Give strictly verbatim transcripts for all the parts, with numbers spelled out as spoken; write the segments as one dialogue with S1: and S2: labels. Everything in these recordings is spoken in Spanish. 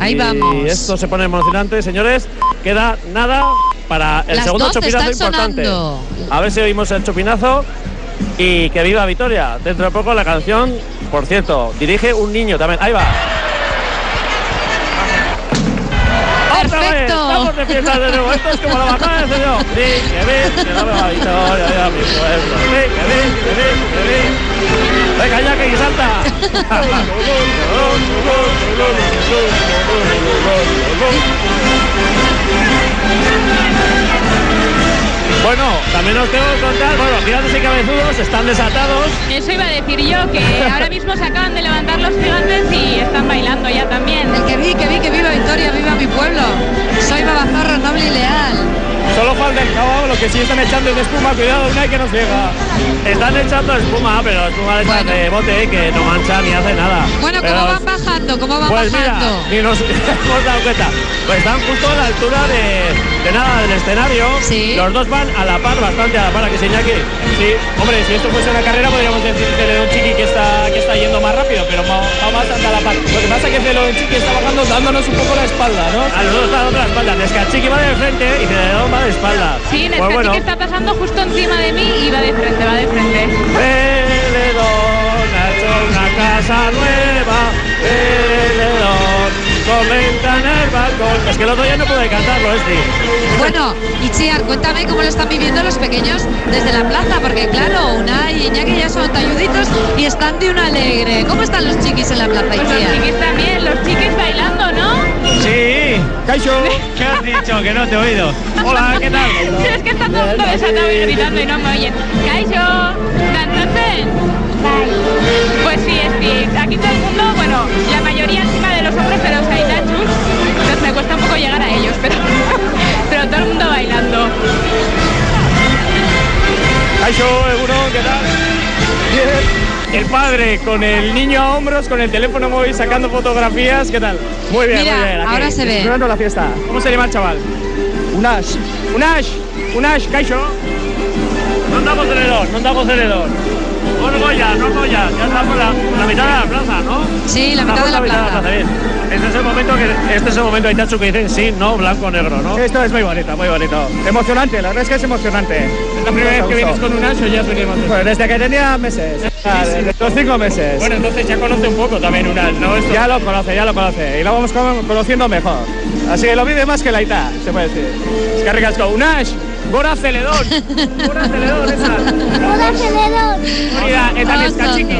S1: Ahí
S2: y
S1: vamos.
S2: esto se pone emocionante, señores. Queda nada para el
S1: Las
S2: segundo
S1: doce
S2: chupinazo
S1: están
S2: importante.
S1: sonando.
S2: A ver si oímos el chupinazo y que viva Vitoria. Dentro de poco la canción, por cierto, dirige un niño también. Ahí va. ¡Otra vez! Estamos de fiesta de nuevo. Esto es como la batalla de Cedeo. Sí, que ven, que dame la Vitoria, ya mi pueblo. Sí, que ven, que ven, que ven. Venga ya, que salta. Bueno, también os tengo que contar, bueno, los gigantes y cabezudos están desatados.
S3: Eso iba a decir yo, que ahora mismo se acaban de levantar los gigantes y están bailando ya también.
S1: El que vi, que vi, que viva Vitoria, viva mi pueblo. Soy Babazorro, noble y leal.
S4: Solo falta el caballo, lo que sí están echando es de espuma, cuidado, una y que nos llega.
S2: Están echando espuma, pero espuma de, bueno. de bote que no mancha ni hace nada.
S1: Bueno,
S2: pero
S1: ¿cómo van bajando? ¿Cómo van
S2: pues
S1: bajando?
S2: Mira, ni nos hemos dado cuenta. Pues están justo a la altura de, de nada del escenario.
S1: Sí.
S2: Los dos van a la par, bastante a la par, ¿a que se Iñaki?
S4: Sí, hombre, si esto fuese una carrera podríamos decir que Celedón Chiqui que está, que está yendo más rápido, pero va más a la par. Lo que pasa es que Celedón Chiqui está bajando dándonos un poco la espalda, ¿no?
S2: A los dos están dando la espalda. Nescachiqui va de frente y Celedón va de espalda.
S3: Sí, Nescachiqui pues bueno. Está pasando justo encima de mí y va de frente, va de frente.
S2: Celedón ha hecho una casa nueva. Celedón comenta en el balcón. Es que el otro ya no puede cantarlo, este.
S1: Bueno, Itziar, cuéntame cómo lo están viviendo los pequeños desde la plaza, porque claro, Unai y Iñaki ya son talluditos y están de un alegre. ¿Cómo están los chiquis en la plaza,
S3: pues
S1: Itziar?
S3: Los chiquis también, los chiquis bailando, ¿no?
S4: Sí, Caixo.
S5: ¿Qué has dicho? Que no te he oído.
S2: Hola, ¿qué tal?
S3: Sí, es que está todo el mundo desatado y gritando y no me oyen. Caixo, ¿danzasen? Pues sí, sí, aquí todo el mundo, bueno, la mayoría encima de los hombres, pero hay nachos, entonces me cuesta un poco llegar a ellos, pero, pero todo el mundo bailando.
S4: Caixo, Eguno, ¿qué tal? Bien. El padre con el niño a hombros, con el teléfono móvil sacando fotografías, ¿qué tal? Muy bien,
S1: Mira,
S4: muy bien. Aquí,
S1: ahora se ve.
S4: Disfrutando la fiesta. ¿Cómo se llama el chaval? Unash. Unash, Unash, Caixo.
S2: No andamos Celedón, no andamos Celedón. No Goya, no Goya, ya estamos la, la mitad de la plaza, ¿no?
S1: Sí, la mitad de la,
S2: la
S1: plaza.
S2: Mitad de la plaza, bien. Este es el momento que este es el momento Itachu que dicen sí, no, blanco, negro, ¿no?
S4: Esto es muy bonito, muy bonito. Emocionante, la verdad es que es emocionante. ¿Es la primera vez que vienes con Unash o ya has venido antes? Pues desde que tenía meses. Desde los cinco meses. Bueno, entonces ya conoce un poco también Unash, ¿no? Esto... Ya lo conoce, ya lo conoce. Y lo vamos conociendo mejor. Así que lo vive más que la Ita, se puede decir. Es que ricasco. Unash, Gora Celedón. Gora Celedón, esa.
S6: Gora Celedón.
S4: Mira, eta Nescachiqui.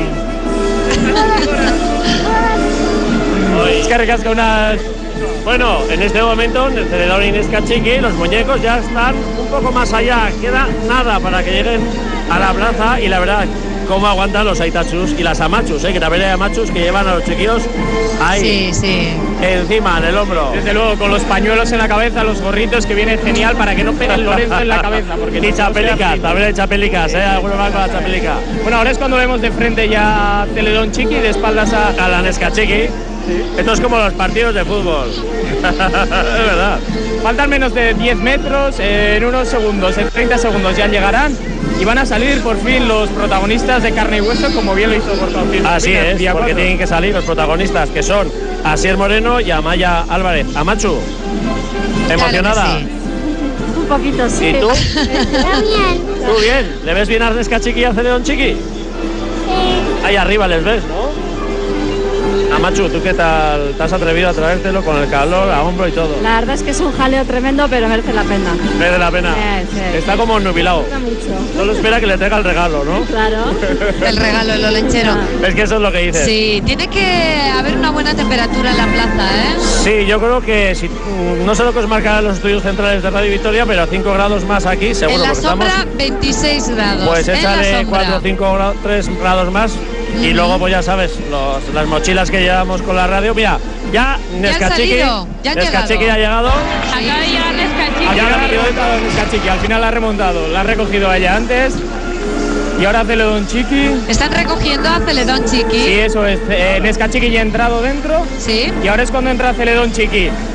S4: Es que ricasco Unash.
S2: Bueno, en este momento, en el Celedón y Nescachiqui, los muñecos ya están un poco más allá. Queda nada para que lleguen a la plaza y la verdad, cómo aguantan los Aitachus y las Amachus, ¿eh? Que también hay Amachus que llevan a los chiquillos ahí,
S1: sí, sí.
S2: encima, en el hombro.
S4: Desde luego, con los pañuelos en la cabeza, los gorritos que vienen genial para que no pegue el Lorenzo en la cabeza. Porque
S2: y chapelicas, también hay chapelicas, ¿eh? Algunos van con la chapelica.
S4: Bueno, ahora es cuando vemos de frente ya a Celedón Chiqui y de espaldas a,
S2: a la Nescachiqui. Sí. Esto es como los partidos de fútbol. Es verdad.
S4: Faltan menos de diez metros, eh, en unos segundos, en treinta segundos ya llegarán y van a salir por fin los protagonistas de carne y hueso, como bien lo hizo Borja.
S2: Así es, porque cuatro. Tienen que salir los protagonistas, que son Asier Moreno y Amaya Álvarez. Amachu, ¿emocionada?
S1: Claro que sí.
S6: Un poquito, sí.
S2: ¿Y tú?
S6: bien.
S2: ¿Tú bien? ¿Le ves bien a Nescachiqui y a Celedón Chiqui?
S6: Sí.
S2: Ahí arriba les ves, ¿no? Amachu, ¿tú qué tal? ¿Te has atrevido a traértelo con el calor, a hombro y todo?
S7: La verdad es que es un jaleo tremendo, pero merece la pena.
S2: Merece la pena.
S7: Sí, sí.
S2: Está como nubilado.
S7: Mucho.
S2: Solo espera que le traiga el regalo, ¿no?
S7: Claro.
S1: El regalo, el olenchero.
S2: Es que eso es lo que dices.
S1: Sí, tiene que haber una buena temperatura en la plaza, ¿eh?
S2: Sí, yo creo que si, no sé lo que os marcarán los estudios centrales de Radio Victoria, pero a cinco grados más aquí, seguro.
S1: En la sombra,
S2: estamos,
S1: veintiséis grados.
S2: Pues échale cuatro o cinco grados, tres grados más. Y uh-huh. luego, pues ya sabes, los, las mochilas que llevamos con la radio. Mira, ya Nescachiqui ya,
S1: ya,
S2: Nescachiqui ya ha llegado.
S3: Acaba de llegar Nescachiqui.
S4: Ya ha llegado Nescachiqui, al final la ha remontado. La ha recogido ella antes. Y ahora Celedón Chiqui.
S1: Están recogiendo a Celedón Chiqui.
S4: Sí, eso es. Eh, Nescachiqui ya ha entrado dentro.
S1: Sí.
S4: Y ahora es cuando entra Celedón Chiqui.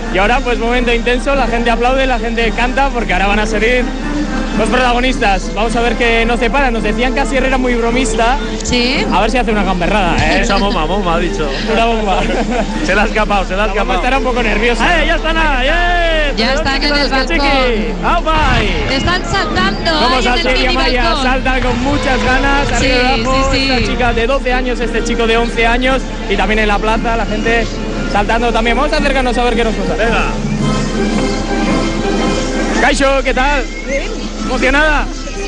S4: Y ahora, pues momento intenso, la gente aplaude, la gente canta, porque ahora van a salir los protagonistas. Vamos a ver qué nos separa. Nos decían que Asier era muy bromista.
S1: Sí.
S4: A ver si hace una gamberrada, ¿eh?
S2: Esa bomba, bomba, ha dicho.
S4: Una bomba.
S2: Se la ha escapado, se la ha
S4: La bomba
S2: escapado.
S4: estará un poco nerviosa.
S2: ¡Eh, ya están ahí! ¡Eh!
S1: Ya están en el balcón.
S2: ¡Au, bye!
S1: Están saltando.
S4: Vamos
S1: ahí
S4: a
S1: en el
S4: Asier y
S1: mini
S4: Amaya,
S1: balcón.
S4: saltan con muchas ganas.
S1: Sí,
S4: arriba y abajo,
S1: sí, sí.
S4: esta chica de doce años, este chico de once años. Y también en la plaza, la gente saltando también. Vamos a acercarnos a ver qué nos pasa.
S2: Venga.
S4: Kaixo, ¿qué tal? Bien. ¿Emocionada?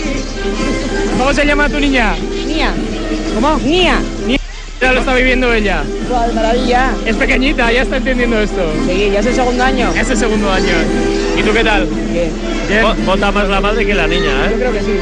S4: ¿Cómo se llama tu niña?
S8: Mía.
S4: ¿Cómo?
S8: Mía.
S4: Mía. Ya lo está viviendo ella.
S8: ¡Cuál maravilla!
S4: Es pequeñita, ya está entendiendo esto.
S8: Sí, ya es el segundo año.
S4: Es el segundo año. ¿Y tú qué tal?
S8: Bien.
S4: Bien.
S2: Vo- Vota más la madre que la niña,
S8: Yo
S2: ¿eh?
S8: creo que sí.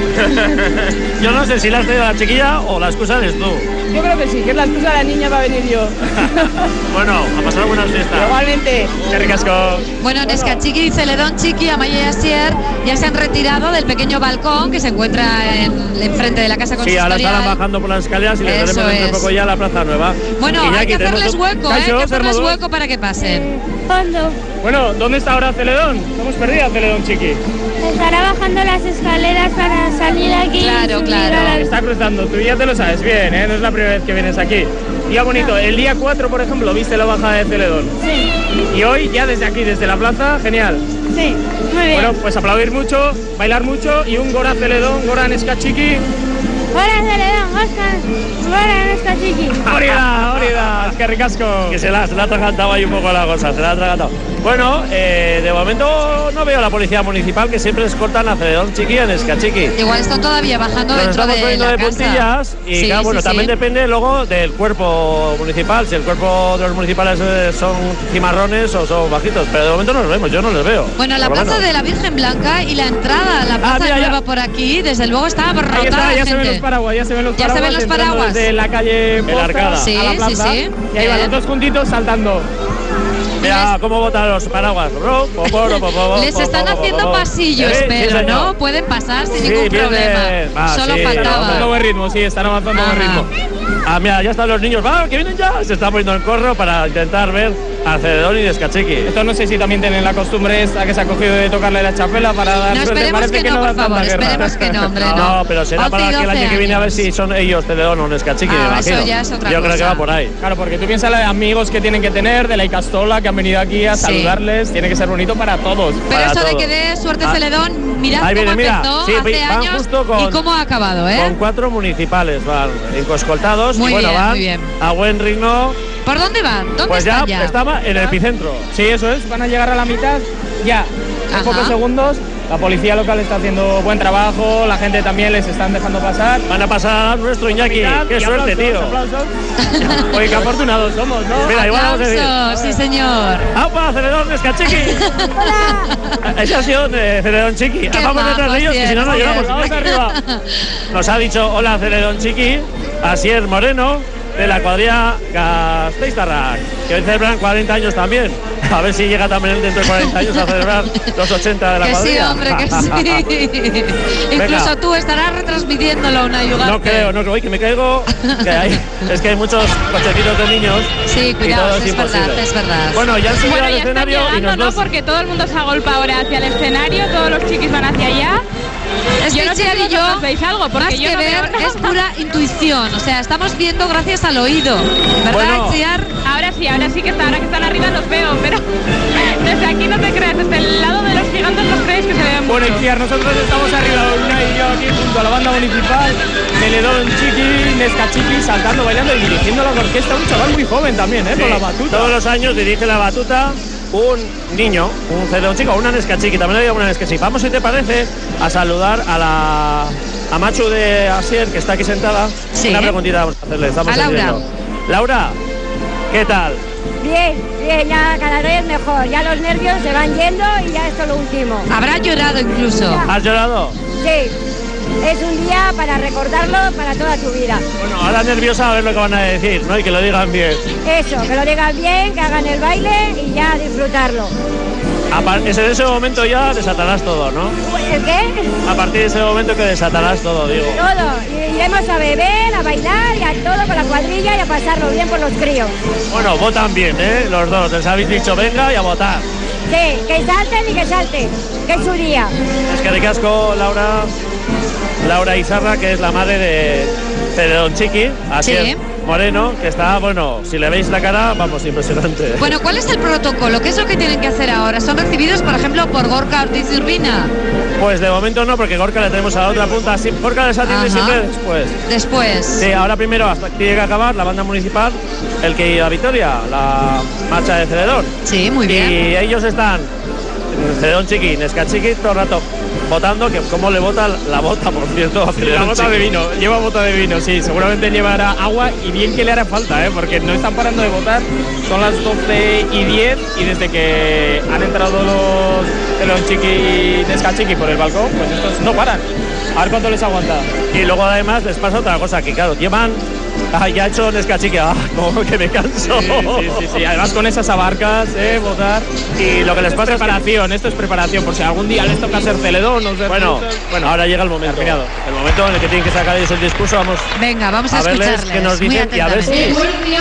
S2: Yo no sé si la has traído a la chiquilla o la excusa eres tú.
S8: Yo creo que sí, que es la excusa de la niña para venir yo.
S2: Bueno, a pasar buenas fiestas.
S8: Igualmente.
S4: Qué ricasco.
S1: Bueno, Nesca Chiqui y Celedón Chiqui, Amaya y Asier ya se han retirado del pequeño balcón que se encuentra en, enfrente de la casa
S2: Sí,
S1: consistorial.
S2: ahora estarán bajando por las escaleras y les
S1: Eso
S2: daremos dentro de
S1: es.
S2: poco ya a la Plaza Nueva.
S1: Bueno,
S2: Iñaki,
S1: hay que
S2: tenemos
S1: hacerles
S2: un-
S1: hueco, ¿eh? Hay
S4: Kaixo,
S1: que hacerles
S4: Sermodón.
S1: hueco para que pasen.
S6: Fondo.
S4: Bueno, ¿dónde está ahora Celedón? Hemos perdido a Celedón Chiqui.
S6: Estará bajando las escaleras para salir aquí.
S1: Claro,
S6: y subir
S1: claro.
S6: a la-
S4: Está cruzando, tú ya te lo sabes bien, ¿eh? No es la primera vez que vienes aquí. Día bonito, el día cuatro, por ejemplo, viste la bajada de Celedón.
S6: Sí,
S4: Y hoy, ya desde aquí, desde la plaza, genial.
S6: sí, muy bien.
S4: Bueno, pues aplaudir mucho, bailar mucho y un Gora Celedón, Gora Nesca Chiqui.
S6: Hola, Celedón, Oscar. Hola, Nesca Chiqui.
S4: ¡Órida, órida! ¡Qué ricasco!
S2: Que se la, se la ha atragantado ahí un poco la cosa, se la ha atragantado. Bueno, eh, de momento no veo a la policía municipal, que siempre les cortan a Celedón Chiqui y a Nesca Chiqui.
S1: Igual están todavía bajando
S2: Nos
S1: dentro
S2: estamos
S1: de
S2: poniendo
S1: la
S2: de
S1: casa.
S2: puntillas y
S1: Sí,
S2: claro, bueno,
S1: sí,
S2: también
S1: sí.
S2: depende luego del cuerpo municipal, si el cuerpo de los municipales eh, son cimarrones o son bajitos, pero de momento no los vemos, yo no les veo.
S1: Bueno, la
S2: por lo
S1: plaza
S2: menos.
S1: de la Virgen Blanca y la entrada a la plaza
S2: mira, ya.
S1: nueva por aquí, desde luego está abarrotada
S4: Ahí está,
S1: de
S4: ya se ven
S1: gente.
S4: los paraguas, ya se ven los
S1: Ya se
S4: paraguas.
S1: ven los
S4: entrando
S1: paraguas.
S4: Desde la calle Poza
S2: Arcada.
S1: Sí,
S4: a la
S1: sí,
S4: plaza.
S1: sí.
S4: Y ahí van los
S1: Bien.
S4: dos juntitos saltando.
S2: Mira cómo botan los paraguas. Ro, po, po, ro, po, po,
S1: Les
S2: po,
S1: están
S2: po, po,
S1: haciendo
S2: po.
S1: pasillos,
S2: Sí, sí,
S1: pero
S2: señor.
S1: no pueden pasar sin
S2: Sí,
S1: ningún
S2: viene-
S1: problema.
S2: va,
S1: Solo
S2: sí,
S4: Están avanzando a
S1: faltaba.
S4: buen ritmo, sí, están avanzando a buen
S1: Ajá.
S4: ritmo.
S2: Ah, mira, ya están los niños. ¡Va, que vienen ya! Se están poniendo en corro para intentar ver a Celedón y Nesca Chiqui.
S4: Esto no sé si también tienen la costumbre esta que se ha cogido de tocarle la chapela para dar
S1: No,
S4: suerte.
S1: esperemos
S4: Parece
S1: que no,
S4: da
S1: por
S4: tanta
S1: favor,
S4: guerra.
S1: esperemos que no, hombre,
S2: No,
S1: no.
S2: pero será
S1: once y
S2: para que el
S1: doce
S2: año que viene a ver
S1: años.
S2: si son ellos Celedón o Nesca Chiqui,
S1: Ah,
S2: me
S1: eso
S2: imagino.
S1: ya es otra
S2: Yo creo que
S1: cosa.
S2: va por ahí.
S4: Claro, porque tú piensas los amigos que tienen que tener de la Icastola, que han venido aquí a
S1: Sí.
S4: saludarles, tiene que ser bonito para todos.
S1: Pero
S2: para
S1: eso de
S2: todo.
S1: que dé suerte
S2: Ah.
S1: Celedón, mirad
S2: Ahí
S1: cómo
S2: viene, mira.
S1: empezó
S2: Sí,
S1: hace
S2: van
S1: años
S2: justo con-
S1: y cómo ha acabado, ¿eh?
S2: Con cuatro municipales van escoltados
S1: Muy
S2: y bueno,
S1: bien,
S2: van
S1: muy bien.
S2: a buen ritmo.
S1: ¿Por dónde van? ¿Dónde
S2: Pues ya,
S1: están ya?
S2: estaba en el epicentro.
S4: Sí, eso es, van a llegar a la mitad ya. En
S1: Ajá.
S4: pocos segundos, la policía local está haciendo buen trabajo, la gente también les están dejando pasar.
S2: Van a pasar a nuestro Iñaki.
S4: Mitad,
S2: Qué
S4: y
S2: suerte,
S4: aplausos,
S2: tío.
S4: aplausos. Oye, qué afortunados somos, ¿no?
S2: Mira, igual vamos a decir.
S1: Aplausos, sí señor.
S2: ¡Apa, Celedón, Nesca Chiqui! Ese ha sido de Celedón Chiqui.
S1: Qué
S2: Vamos detrás de ellos, que si no, no
S1: majo,
S2: llegamos.
S4: Vamos arriba.
S2: Nos ha dicho hola Celedón Chiqui, Asier Moreno, de la cuadrilla Gasteiztarrak, que hoy celebran cuarenta años también. A ver si llega también dentro de cuarenta años a celebrar los ochenta de la
S1: Que sí,
S2: cuadrilla.
S1: hombre, que sí. Incluso tú estarás retransmitiéndolo una Yugarte.
S2: No creo, no creo. Uy, que me caigo. Que hay, es que hay muchos cochecitos de niños.
S1: Sí,
S2: y
S1: cuidado,
S2: todo
S1: sí, es verdad,
S2: imposible.
S1: es verdad.
S2: Bueno, ya han subido
S3: Bueno,
S2: al
S3: ya están
S2: escenario y
S3: llegando, ¿no?
S2: nosotros.
S3: Porque todo el mundo se agolpa ahora hacia el escenario, todos los chiquis van hacia allá.
S1: Es
S3: Yo
S1: que
S3: no sé
S1: Itziar
S3: si
S1: y yo,
S3: vosotros veis algo, porque
S1: más
S3: yo
S1: que
S3: no
S1: ver,
S3: veo nada.
S1: es pura intuición. O sea, estamos viendo gracias al oído. ¿Verdad,
S2: Bueno.
S1: Itziar?
S3: Ahora sí, ahora sí que está, ahora que están arriba los veo, pero desde aquí no te creas, desde el lado de los gigantes no creéis que se vean
S4: Bueno,
S3: mucho.
S4: Itziar, nosotros estamos arriba, una y yo aquí junto a la banda municipal, Celedón Chiqui, Nesca Chiqui, saltando, bailando y dirigiendo la orquesta, un chaval muy joven también, ¿eh?
S2: Sí,
S4: Con la batuta.
S2: Todos los años dirige la batuta un niño, un Celedón Chico, una Nesca Chiqui, también hay una Nesca Chiqui. Vamos, si te parece, a saludar a la a Machu de Asier, que está aquí sentada.
S1: Sí.
S2: Una preguntita vamos a hacerle, estamos
S1: A Laura.
S2: entendiendo. Laura, ¿qué tal?
S6: Bien, bien, ya cada vez mejor. Ya los nervios se van yendo y ya esto es lo último.
S1: Habrá llorado incluso.
S2: ¿Has llorado?
S6: Sí, es un día para recordarlo para toda tu vida.
S2: Bueno, ahora nerviosa a ver lo que van a decir, ¿no? Y que lo digan bien.
S6: Eso, que lo digan bien, que hagan el baile y ya disfrutarlo.
S2: Es en ese momento ya desatarás todo, ¿no?
S6: ¿El qué?
S2: A partir de ese momento que desatarás todo, digo.
S6: Todo. Iremos a beber, a bailar y a todo con la cuadrilla y a pasarlo bien por los críos.
S2: Bueno, votan bien, ¿eh? Los dos. Les habéis dicho venga y a votar.
S6: Sí, que salten y que salten. Que es su día.
S2: Es que ricasco, Laura. Laura Izarra, que es la madre de Celedón Chiqui. Así
S1: sí.
S2: es. Moreno, que está, bueno, si le veis la cara, vamos, impresionante.
S1: Bueno, ¿cuál es el protocolo? ¿Qué es lo que tienen que hacer ahora? ¿Son recibidos, por ejemplo, por Gorka Ortiz de Urbina?
S2: Pues de momento no, porque Gorka le tenemos a la otra punta. Sí, Gorka les atiende siempre después.
S1: Después.
S2: Sí, ahora primero, hasta que tiene que acabar la banda municipal, el que iba a Vitoria, la marcha de Celedón.
S1: Sí, muy bien.
S2: Y ellos están, Celedón Chiqui, Nesca Chiqui, todo el rato votando, que cómo le vota la bota, por cierto, a
S4: la bota
S2: Chiqui.
S4: de vino, lleva bota de vino, sí, seguramente llevará agua y bien que le hará falta, ¿eh? Porque no están parando de votar, son las doce y diez y desde que han entrado los Celedón Chiqui y Nesca Chiqui por el balcón, pues estos no paran, a ver cuánto les aguanta.
S2: Y luego además les pasa otra cosa, que claro, llevan, ah, ya ha hecho Nesca Chiqui, ah, como que me canso.
S4: Sí, sí, sí, sí, además con esas abarcas, eh, votar.
S2: Y lo que les
S4: esto
S2: pasa
S4: es preparación, es que... esto es preparación, por si algún día les toca ser Celedón o ser
S2: bueno,
S4: muchos.
S2: Bueno, ahora llega el momento, terminado. El momento en el que tienen que sacar ellos el discurso, vamos.
S1: Venga, vamos a,
S2: a verles
S1: escucharles.
S2: qué nos dicen y a ver si...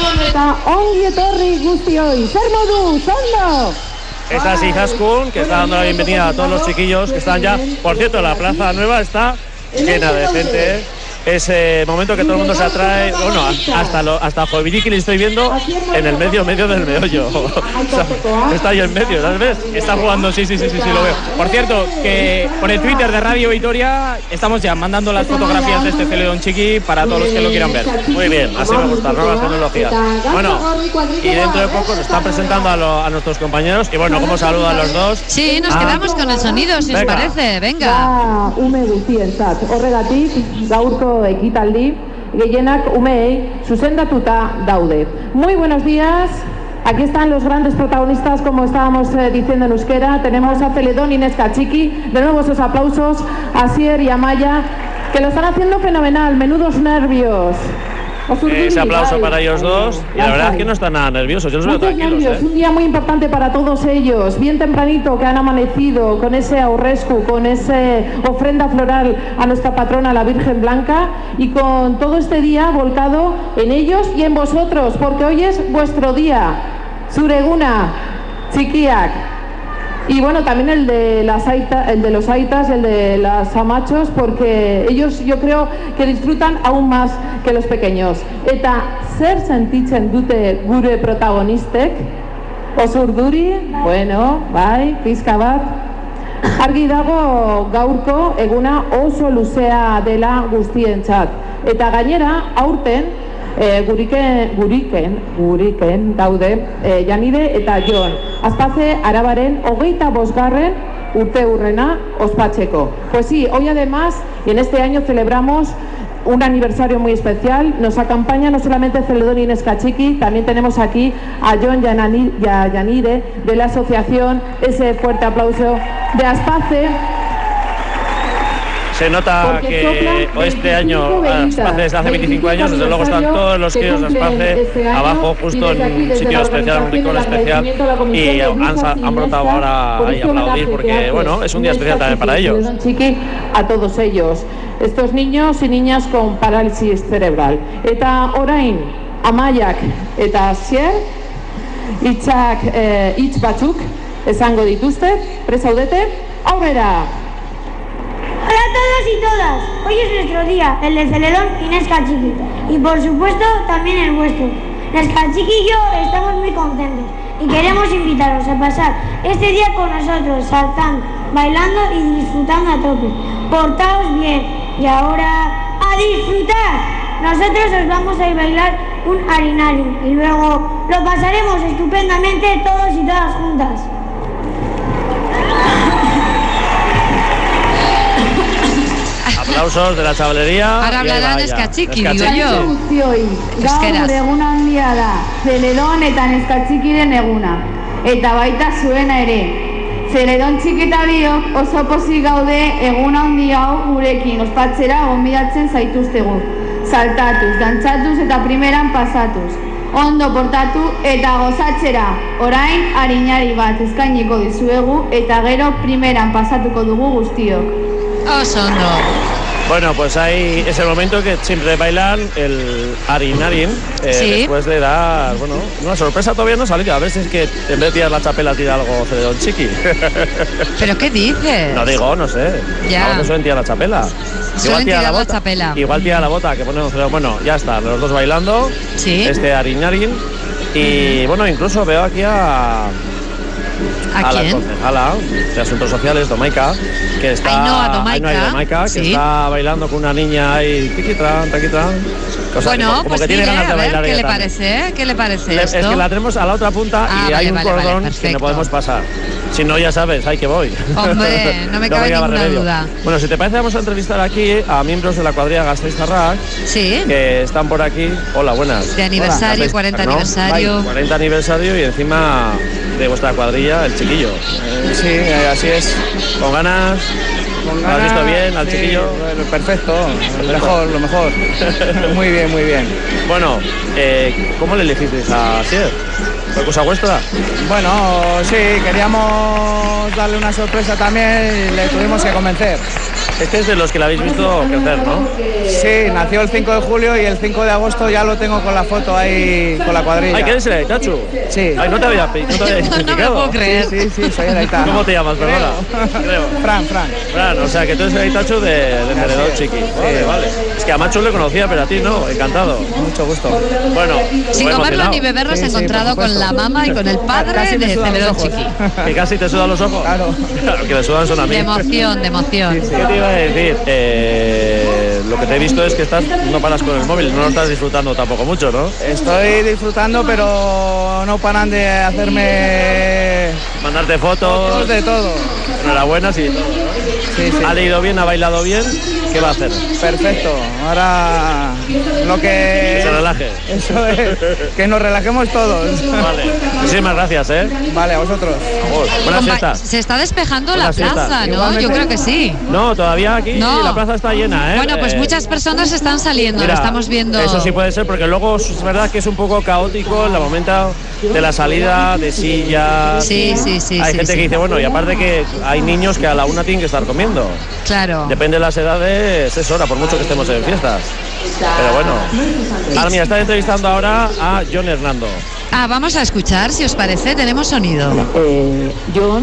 S9: Ongi etorri guztioi, zer moduz, ondo!
S2: Esta es Izaskun, que está dando la bienvenida a todos los chiquillos que están ya. Por cierto, la Plaza Nueva está llena de gente, ¿eh? Ese momento que todo el mundo se atrae, bueno, hasta lo, hasta Joviniki le estoy viendo en el medio, medio del meollo. O sea, está ahí en medio, ¿sabes?
S4: Está jugando, sí, sí, sí, sí, sí, lo veo. Por cierto, que por el Twitter de Radio Vitoria estamos ya mandando las fotografías de este Celedón Chiqui para todos los que lo quieran ver.
S2: Muy bien, así me gusta, nuevas tecnologías. Bueno, y dentro de poco nos están presentando a, lo, a nuestros compañeros. Y bueno, ¿cómo saludan a los dos?
S1: Sí, nos
S2: ah.
S1: quedamos con el sonido, si os
S2: Venga.
S1: parece. Venga.
S9: Ume guztientzat, horregatik, gaurko ekitaldi, gehienak umeei zuzendatuta daude. Muy buenos días. Aquí están los grandes protagonistas, como estábamos eh, diciendo en euskera. Tenemos a Celedón y Nesca Chiqui. De nuevo esos aplausos a Asier y a Maya, que lo están haciendo fenomenal. Menudos nervios.
S2: Ese aplauso para ellos dos. Y la verdad es que no están nada nerviosos. Yo los veo tranquilos.
S9: Nervios.
S2: ¿eh?
S9: Un día muy importante para todos ellos. Bien tempranito que han amanecido con ese aurrescu, con esa ofrenda floral a nuestra patrona, la Virgen Blanca, y con todo este día volcado en ellos y en vosotros, porque hoy es vuestro día. Zureguna, Chiquiak. Y bueno, también el de, las aita, el de los aitas, el de las amachos, porque ellos yo creo que disfrutan aún más que los pequeños. Eta zer sentitzen dute gure protagonistek? Osurduri, bueno, bai, pizka bat. Argi dago gaurko eguna oso luzea dela guztientzat. Eta gainera, aurten, E, guriken, guriken, guriken daude e, Janire eta Jon Azpaze Arabaren hogeita bosgarren urte hurrena ospatzeko. Pues sí, hoy además, y en este año celebramos un aniversario muy especial. Nos acompaña no solamente Celedón y Nesca Chiqui, también tenemos aquí a Jon y a Janire de la asociación. Ese fuerte aplauso de Azpaze.
S2: Se nota que este año, Aspace desde hace veinticinco años, desde luego están todos los críos de Aspace abajo, justo en un sitio especial, un rincón especial, y han, han brotado ahora ahí a aplaudir porque, bueno, es un día especial también para ellos.
S9: A todos ellos, estos niños y niñas con parálisis cerebral. Eta orain, Amaiak eta Asier, hitzak, eh, hitz batzuk esango dituzte, presaudete, aurrera!
S10: Hola a todos y todas, hoy es nuestro día, el de Celedón y Nesca Chiqui, y por supuesto también el vuestro. Nesca Chiqui y yo estamos muy contentos y queremos invitaros a pasar este día con nosotros, saltando, bailando y disfrutando a tope. Portaos bien y ahora ¡a disfrutar! Nosotros os vamos a ir a bailar un arinari y luego lo pasaremos estupendamente todos y todas juntas.
S2: Aplausos de la chavalería.
S1: Ahora hablará Nesca Chiqui, digo yo.
S9: Gaur eguna handia da, Celedón eta Nesca Chiquiren eguna. Eta baita zuena ere. Celedón Chiqui eta biok oso pozik gaude eguna handia hau gurekin ospatzera gonbidatzen zaituztegu. Saltatuz, dantzatuz eta primeran pasatuz.
S11: ondo portatu eta gozatzera. Orain arinari bat eskainiko dizuegu eta gero primeran pasatuko dugu guztiok.
S1: Oso ondo.
S2: Bueno, pues ahí es el momento que siempre bailan el Arinarin, eh, sí. Después de dar, bueno, una sorpresa todavía no ha salido. A ver si es que en vez de tirar la chapela tira algo Celedón Chiqui.
S1: ¿Pero qué dices?
S2: No digo, no sé.
S1: Ya.
S2: No suelen tirar la chapela.
S1: Igual tira la, la bota. Chapela.
S2: Igual tira la bota, que ponemos Celedón. Bueno, ya está, los dos bailando.
S1: Sí.
S2: Este Arinarin. Y bueno, incluso veo aquí a...
S1: ¿A,
S2: a
S1: quién?
S2: La concejala de Asuntos Sociales, Domaica, que está,
S1: Ainhoa Domaica,
S2: Ainhoa Domaica que
S1: sí.
S2: está bailando con una niña ahí, tiquitran, taquitran.
S1: Bueno,
S2: como
S1: pues
S2: que tiene
S1: mire,
S2: ganas de
S1: a ver,
S2: bailar.
S1: ¿qué le también. parece? ¿Qué le parece
S2: le,
S1: esto?
S2: Es que la tenemos a la otra punta
S1: ah,
S2: y
S1: vale,
S2: hay un
S1: vale,
S2: cordón
S1: vale,
S2: que no podemos pasar. Si no, ya sabes, hay que voy.
S1: Hombre, no me cabe
S2: no
S1: ninguna duda.
S2: Bueno, si te parece, vamos a entrevistar aquí a miembros de la cuadrilla Gasteiztarrak.
S1: Sí.
S2: Que están por aquí. Hola, buenas.
S1: De aniversario,
S2: Hola.
S1: cuarenta
S2: ¿no?
S1: aniversario.
S2: Ay, cuarenta aniversario y encima de vuestra cuadrilla, el chiquillo.
S4: Eh, sí, eh, así es.
S2: Con ganas.
S4: Con
S2: ¿Lo has visto bien al
S4: sí,
S2: chiquillo?
S4: Perfecto, lo mejor, lo mejor. Muy bien, muy bien.
S2: Bueno, eh, ¿cómo le elegisteis a Asier? ¿Fue cosa vuestra?
S4: Bueno, sí, queríamos darle una sorpresa también y le tuvimos que convencer.
S2: Este es de los que la habéis visto crecer, ¿no?
S4: Sí, nació el cinco de julio y el cinco de agosto ya lo tengo con la foto ahí, con la cuadrilla.
S2: Ay, ¿qué eres el Aitachu?
S4: Sí.
S2: Ay, no te había, no te había identificado.
S1: No me puedo creer.
S4: Sí, sí, sí, soy el Aitachu.
S2: ¿Cómo te llamas, perdona?
S4: Creo. Fran, Fran.
S2: Fran, o sea, que tú eres el Aitachu de, de Celedón Chiqui. Vale, vale. Es que a Machu le conocía, pero a ti no, encantado.
S4: Mucho gusto.
S2: Bueno,
S1: sin comerlo ni beberlo se ha encontrado sí, con la mamá y con el padre de Celedón Chiqui.
S2: Que casi te sudan los ojos.
S4: Claro.
S2: Claro, que le sudan son a mí.
S1: De emoción, de emoción.
S2: Sí, sí. ¿Qué te iba a decir? Eh, lo que te he visto es que estás, no paras con el móvil, no lo estás disfrutando tampoco mucho, ¿no?
S4: Estoy disfrutando, pero no paran de hacerme...
S2: Mandarte fotos.
S4: Fotos de todo.
S2: Enhorabuena, sí, todo, ¿no?
S4: Sí, sí.
S2: Ha leído bien, ha bailado bien, ¿qué va a hacer?
S4: Perfecto, ahora lo que...
S2: Que se relaje.
S4: Eso es, que nos relajemos todos.
S2: Vale, muchísimas gracias, ¿eh?
S4: Vale, a vosotros.
S2: Vamos. Buenas fiestas.
S1: Se está despejando
S2: Buenas
S1: la plaza,
S2: fiestas.
S1: ¿no?
S4: Igualmente.
S1: Yo creo que sí.
S2: No, todavía aquí
S1: no.
S2: La plaza está llena, ¿eh?
S1: Bueno, pues
S2: eh,
S1: muchas personas están saliendo,
S2: mira,
S1: lo estamos viendo.
S2: Eso sí puede ser, porque luego es verdad que es un poco caótico en el momento de la salida, de sillas.
S1: Sí, sí, sí.
S2: Hay
S1: sí,
S2: gente
S1: sí.
S2: que dice, bueno, y aparte que hay niños que a la una tienen que estar comiendo.
S1: Claro.
S2: Depende de las edades, es hora, por mucho que estemos en fiestas. Pero bueno. Ahora mira, está entrevistando ahora a Jon Hernando.
S1: Ah, vamos a escuchar, si os parece, tenemos sonido.
S9: Eh, Jon,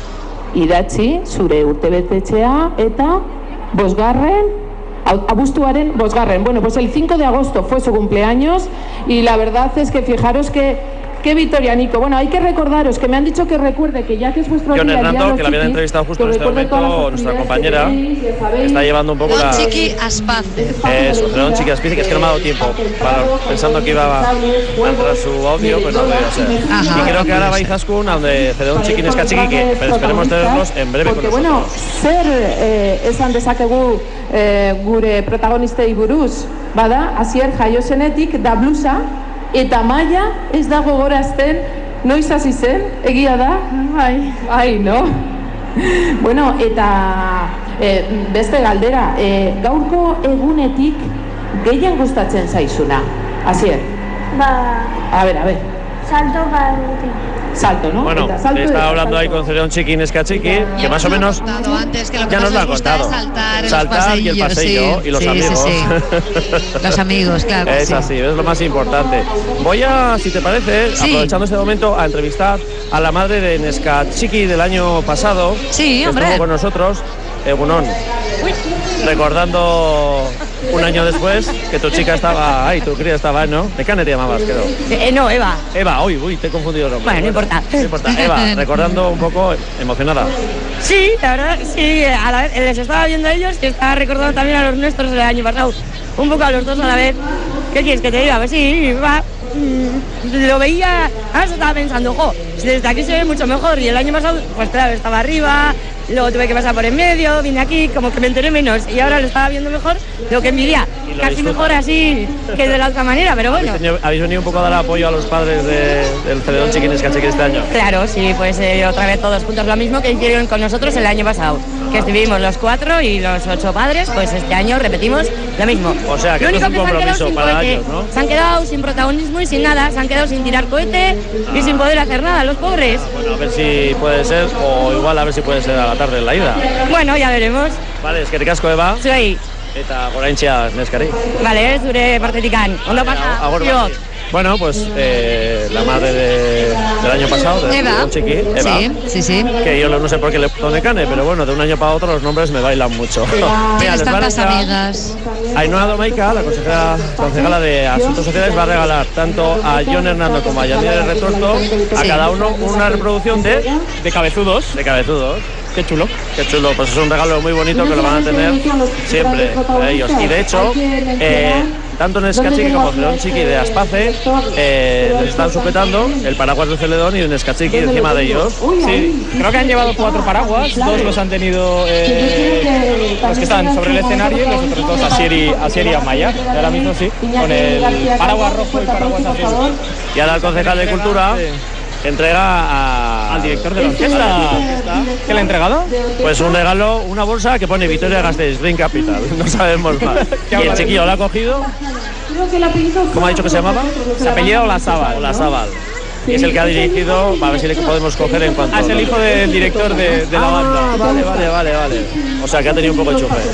S9: idatzi, zure urtebetetzea eta bosgarren, abuztuaren bosgarren. Bueno, pues el cinco de agosto fue su cumpleaños y la verdad es que fijaros que qué victoria, Nico. Bueno, hay que recordaros que me han dicho que recuerde que ya que es vuestro
S2: Jon
S9: día,
S2: Hernando,
S9: día
S2: que la habían entrevistado justo en este momento, nuestra compañera, tenéis, está llevando un poco
S1: Don
S2: la...
S1: Chiqui Aspace.
S2: Eso, Don Chiqui Aspace, que es que no me ha dado tiempo, para, pensando que iba a entrar su audio, pero no podía ser.
S1: Ajá.
S2: Y creo que ahora va Izaskun, donde Celedón Chiqui Neska Chiqui, que esperemos tenerlos en breve
S9: porque,
S2: con nosotros.
S9: Bueno, zer eh, esan dezakegu eh, gure protagonistei buruz, bada, Asier jaio zenetik da blusa, eta maila ez da gogorazten noiz hasi zen, egia da? Bai, ai, no? Bueno, eta eh, beste galdera, eh, gaurko egunetik gehien gustatzen zaizuna, Asier?
S10: Va,
S9: A ver, a ver.
S10: salto para el último.
S9: Salto, ¿no?
S2: Bueno,
S9: Eta salto
S2: está
S9: eta
S2: hablando ahí
S9: salto.
S2: con Celedón Chiqui Neska Chiqui, que más o menos
S1: Antes, que lo que
S2: ya
S1: más
S2: nos lo han
S1: gusta
S2: contado.
S1: es saltar, en
S2: Saltar
S1: los
S2: y el pasillo
S1: sí,
S2: y los
S1: sí,
S2: amigos.
S1: Sí, sí. Los amigos, claro.
S2: Es
S1: sí.
S2: así, es lo más importante. Voy a, si te parece,
S1: Sí.
S2: aprovechando este momento, a entrevistar a la madre de Neska Chiqui del año pasado.
S1: Sí,
S2: que
S1: hombre.
S2: estuvo con nosotros, Egunon. Recordando un año después que tu chica estaba, ay, tu cría estaba, ¿no? ¿De qué te llamabas, creo?
S12: Eh, no, Eva.
S2: Eva, uy, uy, te he confundido el nombre.
S12: Bueno, no importa.
S2: No importa. Eva, recordando un poco emocionada.
S12: Sí, la verdad, sí, a la vez les estaba viendo a ellos y estaba recordando también a los nuestros del año pasado. Un poco a los dos a la vez. ¿Qué quieres que te diga? Pues sí, va. mm, Lo veía, ahora estaba pensando, jo, desde aquí se ve mucho mejor. Y el año pasado, pues claro, estaba arriba, luego tuve que pasar por en medio, vine aquí, como que me enteré menos. Y ahora lo estaba viendo mejor lo que envidia. Casi mejor así que de la otra manera, pero bueno.
S2: ¿Habéis, tenido, ¿habéis venido un poco a dar apoyo a los padres de, del Celedón Chiqui Nescachiqui este año?
S12: Claro, sí, pues eh, otra vez todos juntos, lo mismo que hicieron con nosotros el año pasado, que estuvimos los cuatro y los ocho padres, pues este año repetimos lo mismo.
S2: O sea, que
S12: lo único
S2: es un
S12: que
S2: compromiso
S12: se han
S2: para
S12: cohete,
S2: años, ¿no?
S12: Se han quedado sin protagonismo y sin nada, se han quedado sin tirar cohete ah. y sin poder hacer nada, los pobres.
S2: Bueno, a ver si puede ser, o igual a ver si puede ser a la tarde en la ida.
S12: Bueno, ya veremos.
S2: Vale, es que ricasco, Eva.
S12: Sí.
S2: Eta goraintxea neskari.
S12: Vale, zure partetikan. Ondo pasa.
S2: Agor, bueno, pues eh, la madre de, del año pasado, de
S1: Eva.
S2: Chiqui, Eva,
S1: sí, sí, sí.
S2: Que yo no sé por qué le pone cane, pero bueno, de un año para otro los nombres me bailan mucho.
S1: Tienes tantas amigas.
S2: Ainhoa Domaica, la consejera, concejala de Asuntos Sociales, va a regalar tanto a Jon Hernando como a Yanire Retorto a sí. cada uno una reproducción de...
S4: De cabezudos.
S2: De cabezudos.
S4: Qué chulo.
S2: Qué chulo, pues es un regalo muy bonito que lo van a tener siempre ellos. Y de hecho, eh, tanto Nescachiqui como Celedón Chiqui de Aspace eh, les están sujetando el paraguas de Celedón y de Nescachiqui encima de ellos.
S4: Sí, creo que han llevado cuatro paraguas, dos los han tenido eh, los que están sobre el escenario y los otros dos Asier y, Asier y Amaya. Y ahora mismo sí, con el paraguas rojo y el paraguas azul.
S2: Y ahora el concejal de Cultura... Sí. Entrega a...
S4: al director de la orquesta. ¿Qué le ha entregado?
S2: Pues un regalo, una bolsa que pone Vitoria Gasteiz, Dream Capital. No sabemos más. Y el chiquillo la ha cogido. ¿Cómo ha dicho que se llamaba?
S4: Se apellida Olazábal.
S2: Olazábal. Y es el que ha dirigido, a ver si le podemos coger en cuanto...
S4: Ah, es el hijo del director de, de la banda.
S2: Ah, vale, vale, vale, vale. O sea, que ha tenido un poco de chufe.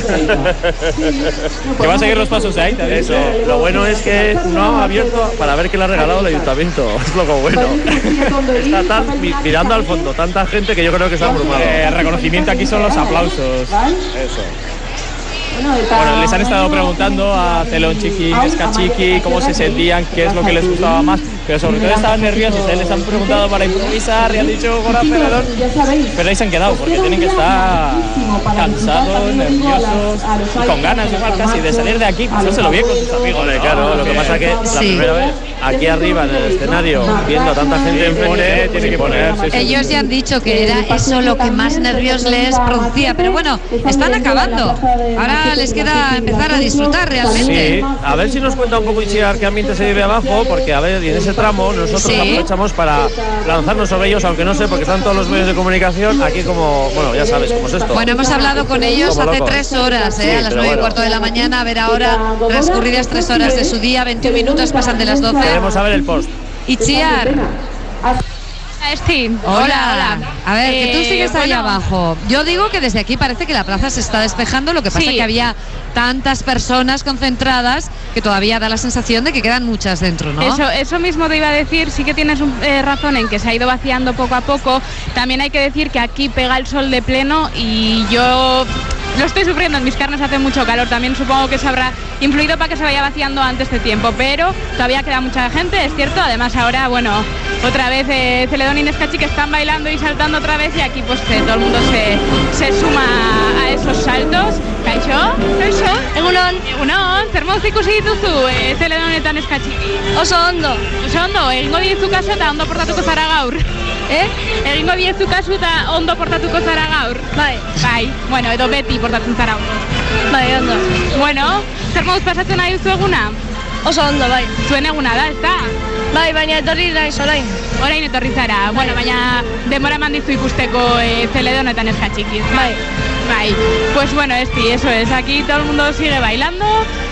S4: Que va a seguir los pasos de ahí también.
S2: Eso, lo bueno es que no ha abierto para ver qué le ha regalado el ayuntamiento. Es lo bueno. Está tan, mirando al fondo, tanta gente que yo creo que está abrumado.
S4: Eh, el reconocimiento aquí son los aplausos.
S2: Eso.
S4: Bueno, les han estado preguntando a Celedón Chiqui, Nescachiqui, cómo se sentían, qué es lo que les gustaba más, pero sobre todo estaban nerviosos, ¿eh? Les han preguntado para improvisar y han dicho Gora Celedón, pero ahí se han quedado porque tienen que estar cansados, nerviosos y con ganas igual casi de salir de aquí, pasárselo bien con sus amigos.
S2: Vale, claro, lo que pasa que la sí. primera vez aquí arriba en el escenario, viendo a tanta gente enfrente, tiene que poner... Sí, sí,
S1: ellos ya han dicho que era eso lo que más nervios les producía, pero bueno, están acabando. Ahora les queda empezar a disfrutar realmente.
S2: Sí, a ver si nos cuenta un poco Itziar qué ambiente se vive abajo, porque a ver, y en ese tramo nosotros sí. aprovechamos para lanzarnos sobre ellos, aunque no sé, porque están todos los medios de comunicación aquí como, bueno, ya sabes cómo es esto.
S1: Bueno, hemos hablado con ellos como hace locos. tres horas, ¿eh? Sí, a las nueve bueno. y cuarto de la mañana, a ver ahora, transcurridas tres horas de su día, veintiún minutos pasan de las doce.
S2: Queremos saber el post.
S1: Itziar.
S3: Sí.
S1: Hola, hola. A ver, eh, que tú sigues ahí bueno. abajo. Yo digo que desde aquí parece que la plaza se está despejando, lo que pasa sí. que había tantas personas concentradas que todavía da la sensación de que quedan muchas dentro, ¿no?
S3: Eso, eso mismo te iba a decir, sí que tienes un, eh, razón en que se ha ido vaciando poco a poco. También hay que decir que aquí pega el sol de pleno y yo lo estoy sufriendo, en mis carnes hace mucho calor, también supongo que se habrá influido para que se vaya vaciando antes de tiempo, pero todavía queda mucha gente, es cierto. Además ahora, bueno, otra vez eh, Celedón y Nescachiqui están bailando y saltando otra vez y aquí pues eh, todo el mundo se, se suma a esos saltos. Kaixo? Kaixo?
S13: Egunon.
S3: Egunon, zer moz ikusi dituzu eh, Celedón eta Nescachiqui?
S13: Oso ondo.
S3: Oso ondo, egingo diezu kasu eta ondo portatuko zara gaur.
S13: Eh?
S3: Egingo diezu kasu eta ondo portatuko zara gaur.
S13: Bai.
S3: Bai, bueno, edo beti portatzen zara ondo.
S13: Bai, ondo.
S3: Bueno, zer moduz pasatzen nahi duzu eguna?
S13: Oso ondo, bai.
S3: Zuen eguna da, ez da?
S13: Bai, baina etorri naiz orain.
S3: Orain etorri zara, bai. Bueno, baina demora eman dizu ikusteko eh, Celedón eta Nescachiqui.
S13: Bai.
S3: Bai, pues bueno, Esti, eso es, aquí todo el mundo sigue bailando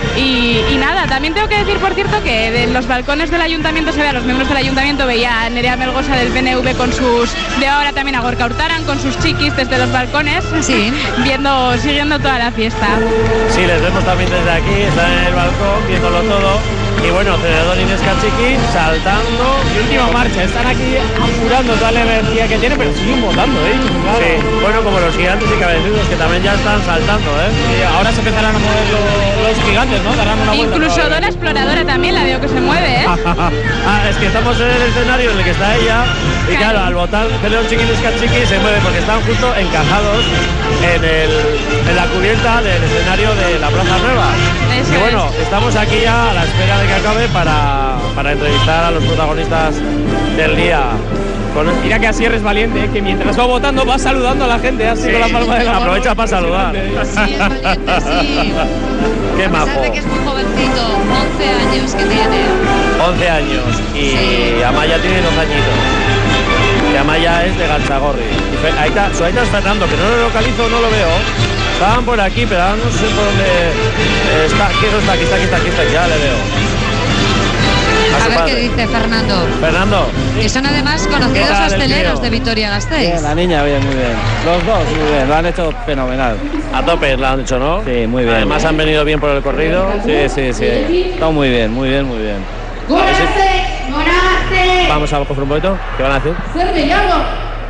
S3: y, y nada, también tengo que decir, por cierto, que de los balcones del ayuntamiento se ve a los miembros del ayuntamiento, veía a Nerea Melgosa del P N V con sus, de ahora también a Gorka Hurtaran con sus chiquis desde los balcones,
S1: sí.
S3: viendo, siguiendo toda la fiesta.
S2: Sí, les vemos también desde aquí, están en el balcón, viéndolo todo. Y bueno, Celedón y Nescachiqui saltando.
S4: Y última marcha, están aquí apurando toda la energía que tienen, pero siguen votando, ¿eh? Claro.
S2: Sí, bueno, como los gigantes y cabezudos que también ya están saltando, ¿eh?
S4: Y ahora se empezarán a mover los, los gigantes, ¿no? Darán una vuelta.
S3: Incluso Dora Exploradora también la veo que se mueve, ¿eh?
S2: Ah, es que estamos en el escenario en el que está ella. Y claro, al votar Celedón Chiqui y Nescachiqui se mueve porque están justo encajados en, el, en la cubierta del escenario de la Plaza Nueva.
S3: Eso
S2: y bueno,
S3: es.
S2: estamos aquí ya a la espera de que acabe para, para entrevistar a los protagonistas del día. Con...
S4: Mira que así eres valiente, ¿eh? Que mientras va votando va saludando a la gente así sí, con la palma de la mano.
S2: Aprovecha para saludar.
S1: Sí, es valiente, sí.
S2: Qué majo.
S1: A pesar de que es muy jovencito, once años que tiene.
S2: once años y sí. Amaya tiene dos añitos. Y Amaya es de Ganchagorri. Ahí está, su aita es Fernando, que no lo localizo, no lo veo. Estaban por aquí, pero ahora no sé por dónde está. ¿Qué no está? Aquí está, aquí está, aquí está, ya le veo.
S1: A, a ver padre. Qué dice Fernando.
S2: Fernando.
S1: Que son además conocidos hosteleros de Vitoria-Gasteiz.
S14: Bien, la niña, bien, muy bien. Los dos, muy bien, lo han hecho fenomenal.
S2: A tope lo han hecho, ¿no?
S14: Sí, muy bien.
S2: Además han venido bien por el corrido.
S14: Sí, sí, sí. Está muy bien, muy bien, muy bien.
S11: ¡Gorace! ¡Gorace!
S2: Vamos a coger un poquito. ¿Qué van a hacer?
S9: ¡Ser de Yago!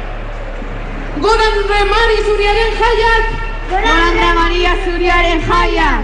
S9: ¡Goran Remari Suriaren Hayat!
S11: ¡Goran Remari Suriaren Hayat!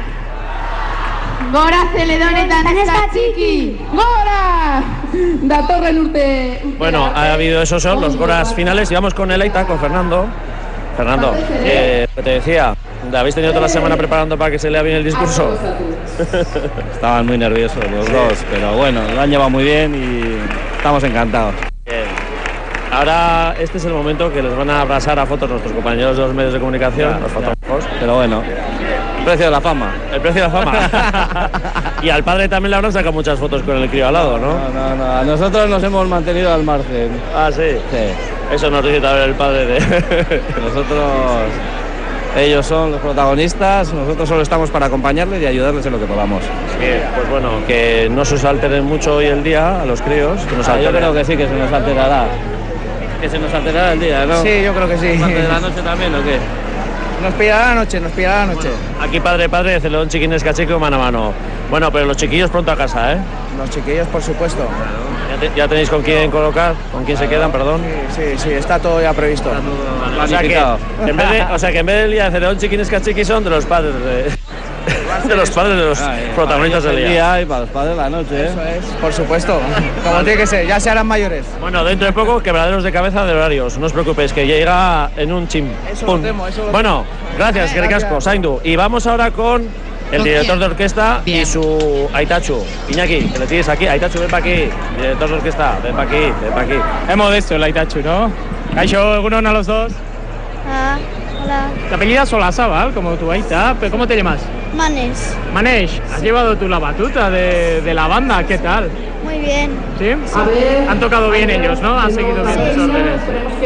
S11: ¡Gora Celedonetan Eskatxiki!
S9: ¡Gora! Datorren urte.
S2: Bueno, ha habido esos son los goras finales y vamos con el Aita, con Fernando. Fernando, eh, te decía, ¿habéis tenido toda la semana preparando para que se lea bien el discurso?
S14: Estaban muy nerviosos los sí. dos, pero bueno, lo han llevado muy bien y estamos encantados.
S2: Bien. Ahora este es el momento que les van a abrazar a fotos nuestros compañeros de los medios de comunicación, claro, los fotógrafos.
S14: Pero bueno, el precio de la fama.
S2: El precio de la fama. Y al padre también le habrán sacado muchas fotos con el crío al lado, ¿no?
S14: No, no, no. Nosotros nos hemos mantenido al margen.
S2: Ah, sí.
S14: Sí.
S2: Eso nos dice también el padre de...
S14: Nosotros... Ellos son los protagonistas, nosotros solo estamos para acompañarles y ayudarles en lo que podamos.
S2: Bien, pues bueno, que no se os alteren mucho hoy el día a los críos. Que nos
S14: ah, yo creo que sí, que se nos alterará. Que se nos alterará el día, ¿no?
S4: Sí, yo creo que sí.
S14: ¿Parte de la noche también o qué?
S4: Nos pillará la noche, nos pillará la noche.
S2: Bueno, aquí padre, padre, Celedón Chiquín Escachico, mano a mano. Bueno, pero los chiquillos pronto a casa, ¿eh?
S4: Los chiquillos, por supuesto.
S2: ¿Ya, te, ya tenéis con quién colocar? ¿Con quién se quedan, perdón?
S4: Sí, sí, sí, está todo ya previsto.
S2: Está todo o, sea que, en vez de, o sea que en vez del día de Celedón Chiquín Escachiqui son de los padres de... De los padres de los ah, eh, protagonistas del día.
S14: día. Y para los padres de la noche. ¿eh?
S4: Eso es, por supuesto. Como tiene que ser, ya se harán mayores.
S2: Bueno, dentro de poco, quebraderos de cabeza de horarios. No os preocupéis, que llega en un chim.
S4: Eso lo temo, eso lo
S2: Bueno, gracias, que ricasco, Saindu. Y vamos ahora con el director de orquesta Bien. y su Aitachu. Iñaki, que le tienes aquí. Aitachu, ven para aquí. Director de orquesta, ven para aquí, ven para aquí.
S4: Es modesto el Aitachu, ¿no? Kaixo, uno a los dos.
S10: Ah, hola.
S4: Te apellidas Olazábal, como tu Aita, pero ¿cómo te llamas?
S10: Manesh.
S4: Manesh, has llevado tú la batuta de, de la banda, ¿qué tal?
S10: Muy bien.
S4: ¿Sí? A ver, han tocado bien ellos, ¿no? Han seguido bien sus órdenes.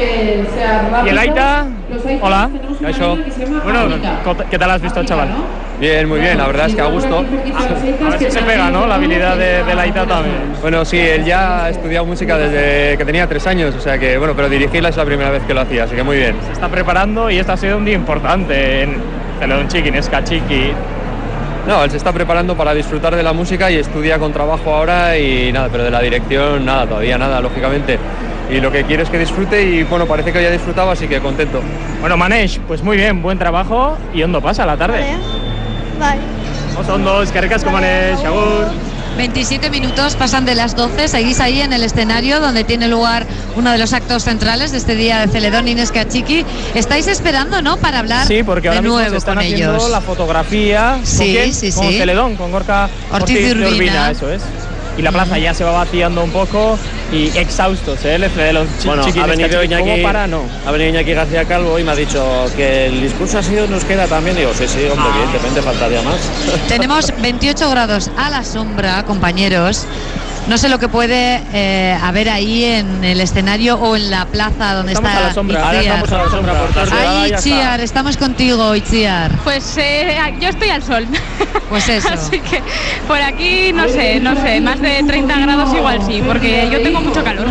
S4: ¿Y el Aita? Hola.
S14: Kaixo.
S4: Bueno, ¿qué tal has visto, chaval?
S14: Bien, muy bien, la verdad es que a gusto.
S4: A, a ver si se pega, ¿no? La habilidad de, de la Aita también.
S14: Bueno, sí, él ya ha estudiado música desde que tenía tres años, o sea que, bueno, pero dirigirla es la primera vez que lo hacía, así que muy bien.
S4: Se está preparando y este ha sido un día importante en Celedón Chiquín Escachiqui.
S14: No, él se está preparando para disfrutar de la música y estudia con trabajo ahora y nada, pero de la dirección nada, todavía nada, lógicamente. Y lo que quiere es que disfrute y bueno, parece que hoy ha disfrutado, así que contento.
S4: Bueno, Manesh, pues muy bien, buen trabajo y hondo pasa la tarde.
S10: Vale.
S4: Vamos hondo, es que ricasco, Manesh, agur.
S1: veintisiete minutos pasan de las doce, seguís ahí en el escenario donde tiene lugar uno de los actos centrales de este día de Celedón Escachiqui. Estáis esperando, ¿no?, para hablar
S4: sí, porque ahora
S1: de
S4: mismo
S1: nuevo
S4: se están
S1: con
S4: haciendo
S1: ellos.
S4: La fotografía
S1: sí,
S4: ¿con quién?
S1: sí,
S4: con
S1: sí.
S4: Celedón, con Gorka
S1: Ortiz, Ortiz de Urbina.
S4: Urbina, eso es. Y la plaza ya se va vaciando un poco y exhaustos, ¿eh? El Celedón
S2: bueno, ha venido Iñaki,
S4: ¿cómo para? No.
S2: Ha venido Iñaki García Calvo y me ha dicho que el discurso ha sido nos queda también. Digo, sí, sí, hombre, ah. evidentemente faltaría más.
S1: Tenemos veintiocho grados a la sombra, compañeros. No sé lo que puede eh, haber ahí en el escenario o en la plaza donde
S4: estamos
S1: está
S4: a la sombra. Ahora estamos a la sombra. Por tarde,
S1: Ahí, Itziar, estamos contigo, Itziar.
S3: Pues eh, yo estoy al sol.
S1: Pues eso.
S3: Así que por aquí, no sé, no sé, más de treinta grados igual sí, porque yo tengo mucho calor.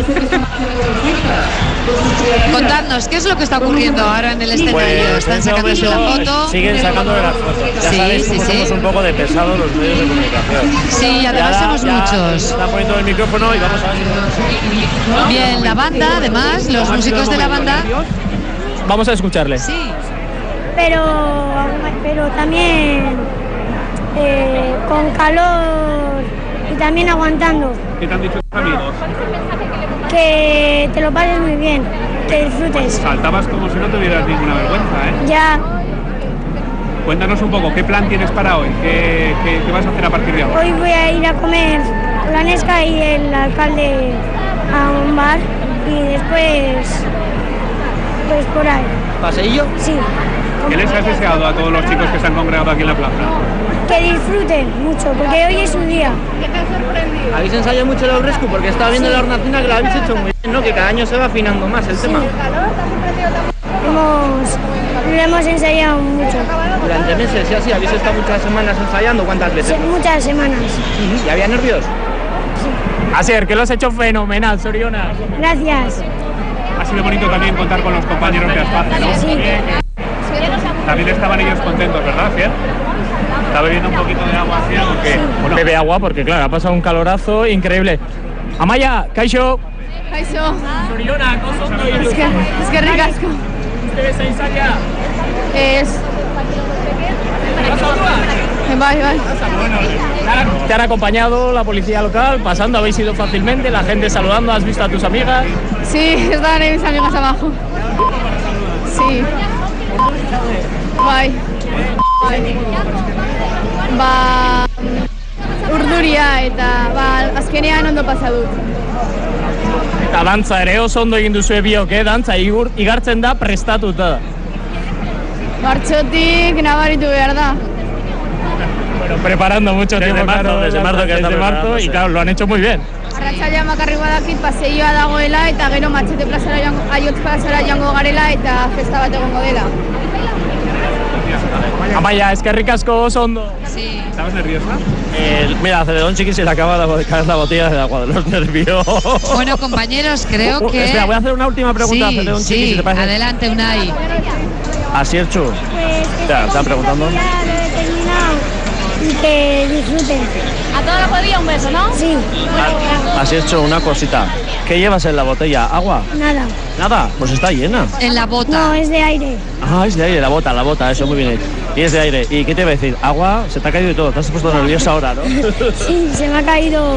S1: Contadnos, ¿qué es lo que está ocurriendo ahora en el escenario?
S2: Pues,
S1: ¿Están sacándose la foto?
S2: Siguen sacándole las fotos. Ya
S1: sí,
S2: sabéis
S1: sí,
S2: cómo
S1: sí.
S2: somos un poco de pesados los medios de comunicación.
S1: Sí, además
S2: ya,
S1: somos
S2: ya,
S1: muchos.
S2: Está poniendo el micrófono y vamos a ver.
S1: Bien, la banda, además, los músicos de la banda.
S4: Vamos a escucharle.
S1: Sí.
S10: Pero, pero también eh, con calor y también aguantando.
S4: ¿Qué te han dicho tus amigos?
S10: Que te lo pases muy bien, que disfrutes.
S4: Saltabas como si no tuvieras ninguna vergüenza, ¿eh?
S10: Ya.
S4: Cuéntanos un poco, ¿qué plan tienes para hoy? ¿Qué, qué, qué vas a hacer a partir de ahora?
S10: Hoy voy a ir a comer con la Nesca y el alcalde a un bar y después, pues por ahí.
S15: ¿Paseillo?
S10: Sí.
S16: ¿Qué les has deseado a todos los chicos que se han congregado aquí en la plaza?
S10: Que disfruten mucho, porque hoy es su día.
S15: ¿Qué te ha sorprendido? ¿Habéis ensayado mucho el aurrescu? Porque estaba viendo sí. la hornacina que lo habéis hecho muy bien, ¿no? Que cada año se va afinando más el sí. tema.
S10: Hemos, lo hemos ensayado mucho.
S15: Durante meses, sí, así, habéis estado muchas semanas ensayando, ¿cuántas veces?
S10: Sí, muchas semanas.
S15: ¿Y había nervios?
S4: Sí. Asier, que lo has hecho fenomenal, Soriona.
S10: Gracias.
S16: Ha sido bonito también contar con los compañeros de Aspace, ¿no?
S10: Sí.
S16: También estaban ellos contentos, ¿verdad, Fier? Está bebiendo un poquito de agua, Fier, porque...
S4: Sí. Bueno, bebe agua porque, claro, ha pasado un calorazo increíble. Amaya, Kaixo.
S17: Kaixo.
S4: Soriona, ¿cómo son?
S17: Es que, es que ricasco.
S4: ¿Ustedes ensaya?
S17: Es... Vale, vale.
S4: Te han acompañado la policía local, pasando, habéis ido fácilmente, la gente saludando, ¿has visto a tus amigas?
S17: Sí, estaban ahí mis amigas abajo. Sí. Bai. Bai. Ba... Urduria eta ba, azkenean ondo pasa dut.
S4: Eta dantza ere oso ondo egin duzue biok, eh? Dantza igur, igartzen da prestatuta.
S17: Martxotik nabaritu behar da.
S4: Bueno, preparando mucho
S2: desde
S4: tiempo,
S2: marzo,
S4: claro,
S2: desde marzo, que
S4: desde marzo y claro, lo han hecho muy bien.
S17: Arratsaldean bakarrik badakit paseioa dagoela eta gero Matxete plazara joango, aiotz plazara joango garela eta festa bat egongo dela.
S4: Amaya, eskerrik asko oso ondo.
S17: Sí.
S16: ¿Estabas nerviosa?
S2: Eh, mira, a Celedón Chiqui se le acaba de caer la botella de agua de los nervios.
S1: Bueno, compañeros, creo que...
S2: Espera, voy a hacer una última pregunta
S1: sí,
S2: a Celedón Chiqui,
S1: sí,
S2: si te parece.
S1: adelante, Unai.
S2: Asierchu.
S10: Pues
S2: Ya, están preguntando.
S10: Y que disfruten.
S17: A toda la cuadrilla un beso, ¿no?
S10: Sí.
S2: Asierchu, una cosita. ¿Qué llevas en la botella? ¿Agua?
S10: Nada.
S2: Nada, pues está llena.
S1: En la bota.
S10: No, es de aire.
S2: Ah, es de aire, la bota, la bota, eso, muy bien. Y es de aire. ¿Y qué te iba a decir? Agua, se te ha caído y todo. Te has puesto nerviosa ahora, ¿no?
S10: Sí, se me ha caído.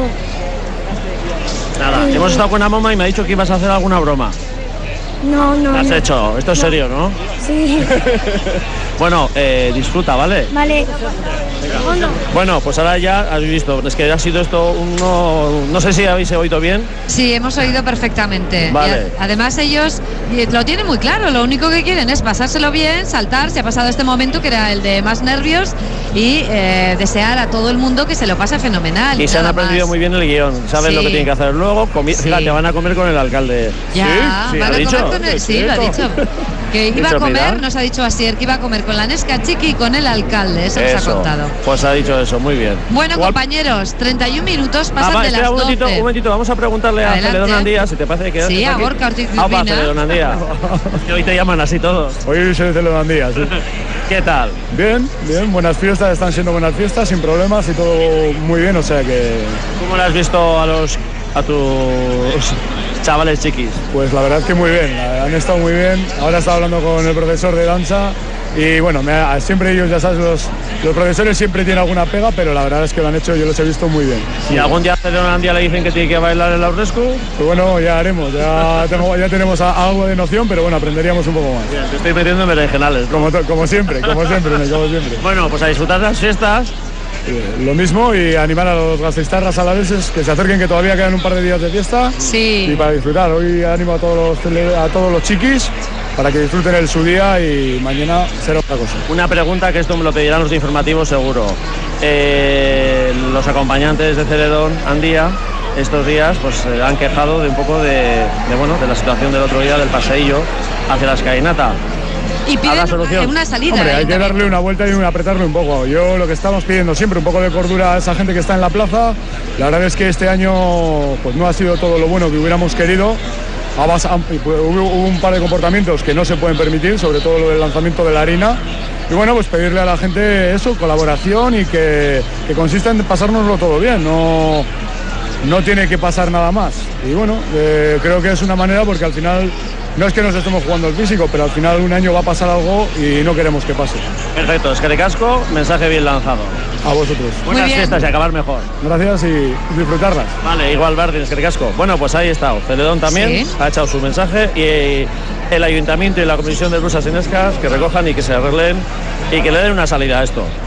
S2: Nada, hemos estado con una mamá y me ha dicho que ibas a hacer alguna broma.
S10: No, no.
S2: ¿Qué has
S10: no.
S2: hecho? Esto es
S10: No.
S2: serio, ¿no?
S10: Sí.
S2: Bueno, eh, disfruta, ¿vale?
S10: Vale. Hondo.
S2: Bueno, pues ahora ya habéis visto, es que ha sido esto uno, no sé si habéis oído bien.
S1: Sí, hemos oído perfectamente.
S2: Vale.
S1: Y a- además ellos y lo tienen muy claro, lo único que quieren es pasárselo bien, saltar, se ha pasado este momento que era el de más nervios y eh, desear a todo el mundo que se lo pase fenomenal.
S2: Y se han
S1: nada
S2: aprendido
S1: más.
S2: muy bien el guión, saben
S1: Sí.
S2: lo que tienen que hacer luego. Comi-
S1: Sí.
S2: Fíjate, van a comer con el alcalde.
S1: Ya,
S2: sí,
S1: van
S2: ¿lo
S1: a
S2: ha dicho?
S1: comer con el, sí, lo ha dicho. Que iba a
S2: Dicho,
S1: comer,
S2: mira.
S1: nos ha dicho Asier, que iba a comer con la Nesca Chiqui y con el alcalde, eso, nos ha
S2: Eso,
S1: contado.
S2: pues ha dicho eso, muy bien.
S1: Bueno,
S2: Igual-
S1: compañeros, treinta y un minutos
S2: Ah,
S1: pasan
S2: va,
S1: de
S2: espera
S1: las
S2: un momentito,
S1: doce.
S2: un momentito, vamos a preguntarle a
S1: Adelante.
S2: Celedón Andía, si te parece que
S1: Sí,
S2: estás
S1: a
S2: aquí.
S1: Gorka Ortiz
S2: Ah, va,
S1: Cristina.
S2: Celedón Andía. Que hoy te llaman así todos.
S18: Hoy soy de Celedón Andía, sí.
S2: ¿Qué tal?
S18: Bien, bien, buenas fiestas, están siendo buenas fiestas, sin problemas y todo muy bien, o sea que...
S2: ¿Cómo le has visto a los a tus chavales chiquis?
S18: Pues la verdad es que muy bien, han estado muy bien. Ahora he estado hablando con el profesor de danza y bueno, me ha- siempre ellos, ya sabes, los, los profesores siempre tienen alguna pega, pero la verdad es que lo han hecho, yo los he visto muy bien.
S2: Si algún día a Celedón Andía le dicen que tiene que bailar el Laurescu,
S18: Pues bueno, ya haremos, ya, tengo- ya tenemos a- algo de noción, pero bueno, aprenderíamos un poco más.
S2: bien, te estoy metiendo en berenjenales.
S18: Como, to- como siempre, como siempre, como siempre.
S2: Bueno, pues a disfrutar las fiestas.
S18: Eh, Lo mismo y animar a los gastistarras alaveses que se acerquen, que todavía quedan un par de días de fiesta.
S1: Sí.
S18: Y para disfrutar, hoy animo a todos los, tele- a todos los chiquis para que disfruten el su día y mañana será otra cosa.
S2: Una pregunta que esto me lo pedirán los de informativos seguro. Eh, los acompañantes de Celedón Andía estos días pues se han quejado de un poco de, de, bueno, de la situación del otro día del paseillo hacia la escalinata.
S1: Y piden
S2: ¿Habrá solución?
S1: una salida.
S18: Hombre, hay
S1: ahí
S18: que
S1: también.
S18: darle una vuelta y apretarle un poco. Yo lo que estamos pidiendo siempre, un poco de cordura a esa gente que está en la plaza. La verdad es que este año pues no ha sido todo lo bueno que hubiéramos querido. Ha bas- ha- Hubo hubo un par de comportamientos que no se pueden permitir, sobre todo lo del lanzamiento de la harina. Y bueno, pues pedirle a la gente eso, colaboración y que, que consista en pasárnoslo todo bien. No, no tiene que pasar nada más. Y bueno, eh, creo que es una manera porque al final no es que nos estemos jugando el físico, pero al final un año va a pasar algo y no queremos que pase.
S2: Perfecto, es que de casco, mensaje bien lanzado.
S18: A vosotros.
S2: Buenas
S1: bien.
S2: fiestas y acabar mejor.
S18: Gracias y disfrutarlas.
S2: Vale, igual Bardin, es que de casco. Bueno, pues ahí está. Celedón también
S1: Sí.
S2: ha echado su mensaje y el ayuntamiento y la comisión de Brusas Enescas que recojan y que se arreglen y que le den una salida a esto.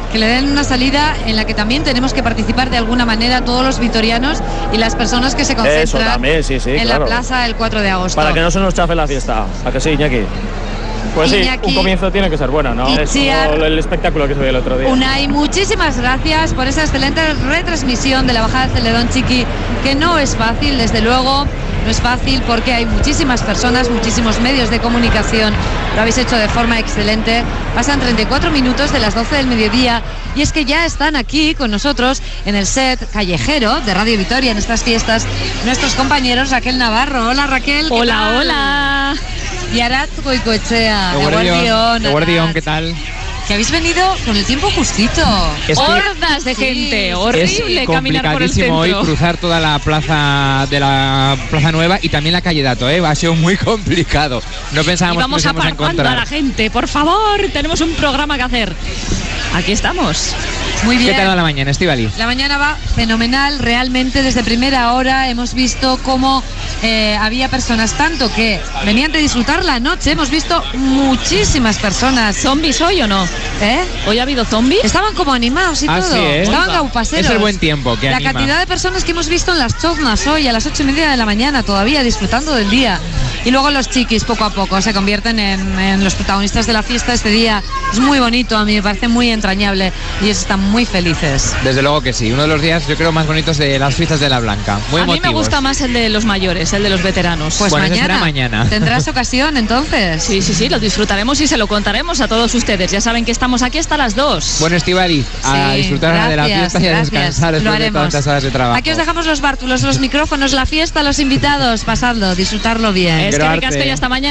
S1: que le den una salida en la que también tenemos que participar de alguna manera todos los vitorianos y las personas que se concentran
S2: Eso también, sí, sí,
S1: en
S2: claro.
S1: la plaza el cuatro de agosto.
S2: Para que no se nos chafe la fiesta. ¿A que sí, Iñaki?
S16: Pues sí,
S1: Iñaki,
S16: un comienzo tiene que ser bueno, ¿no? Es
S1: Itziar,
S16: como el espectáculo que se vio el otro día.
S1: Unai, muchísimas gracias por esa excelente retransmisión de la bajada de Celedón Chiqui, que no es fácil, desde luego, no es fácil porque hay muchísimas personas, muchísimos medios de comunicación, lo habéis hecho de forma excelente. Pasan treinta y cuatro minutos de las doce del mediodía y es que ya están aquí con nosotros en el set callejero de Radio Vitoria en estas fiestas nuestros compañeros Raquel Navarro. Hola Raquel.
S19: Hola,
S1: tal?
S19: hola.
S1: Y Arat Goicoechea, de Guardión.
S19: De Guardión, ¿qué tal?
S1: Que habéis venido con el tiempo justito.
S19: Es
S1: Hordas de gente, horrible
S19: es
S1: caminar por el centro.
S19: complicadísimo hoy cruzar toda la plaza de la Plaza Nueva y también la calle Dato, ¿eh? Ha sido muy complicado. No pensábamos y vamos que nos íbamos a apartando encontrar. a la gente, por favor, tenemos un programa que hacer. Aquí estamos.
S1: Muy bien.
S19: ¿Qué tal va la mañana, Estíbaliz?
S1: La mañana va fenomenal, realmente desde primera hora hemos visto cómo eh, había personas tanto que venían de disfrutar la noche, hemos visto muchísimas personas.
S19: ¿Zombies hoy o no?
S1: ¿Eh?
S19: ¿Hoy ha habido zombies?
S1: Estaban como animados y
S19: ah,
S1: todo.
S19: Sí, ¿eh?
S1: Estaban gaupaseros.
S19: Es el buen tiempo que
S1: La
S19: anima.
S1: cantidad de personas que hemos visto en las choznas hoy a las ocho y media de la mañana todavía disfrutando del día. Y luego los chiquis poco a poco se convierten en, en los protagonistas de la fiesta este día. Es muy bonito, a mí me parece muy entrañable y ellos están muy felices.
S19: Desde luego que sí, uno de los días yo creo más bonitos de las fiestas de la Blanca. Muy
S20: a
S19: emotivos.
S20: mí me gusta más el de los mayores, el de los veteranos.
S1: Pues
S19: bueno,
S1: mañana,
S19: será mañana.
S1: ¿Tendrás ocasión entonces?
S20: Sí, sí, sí, lo disfrutaremos y se lo contaremos a todos ustedes. Ya saben que estamos aquí hasta las dos.
S19: Bueno, Estíbaliz, a
S1: Sí,
S19: disfrutar
S1: gracias,
S19: de la fiesta y a
S1: gracias.
S19: descansar
S1: Lo
S19: después de
S1: haremos.
S19: tantas horas de trabajo.
S1: Aquí os dejamos los bártulos, los micrófonos, la fiesta, los invitados. Pasadlo, disfrutarlo bien.
S20: Es que ricasco y hasta mañana.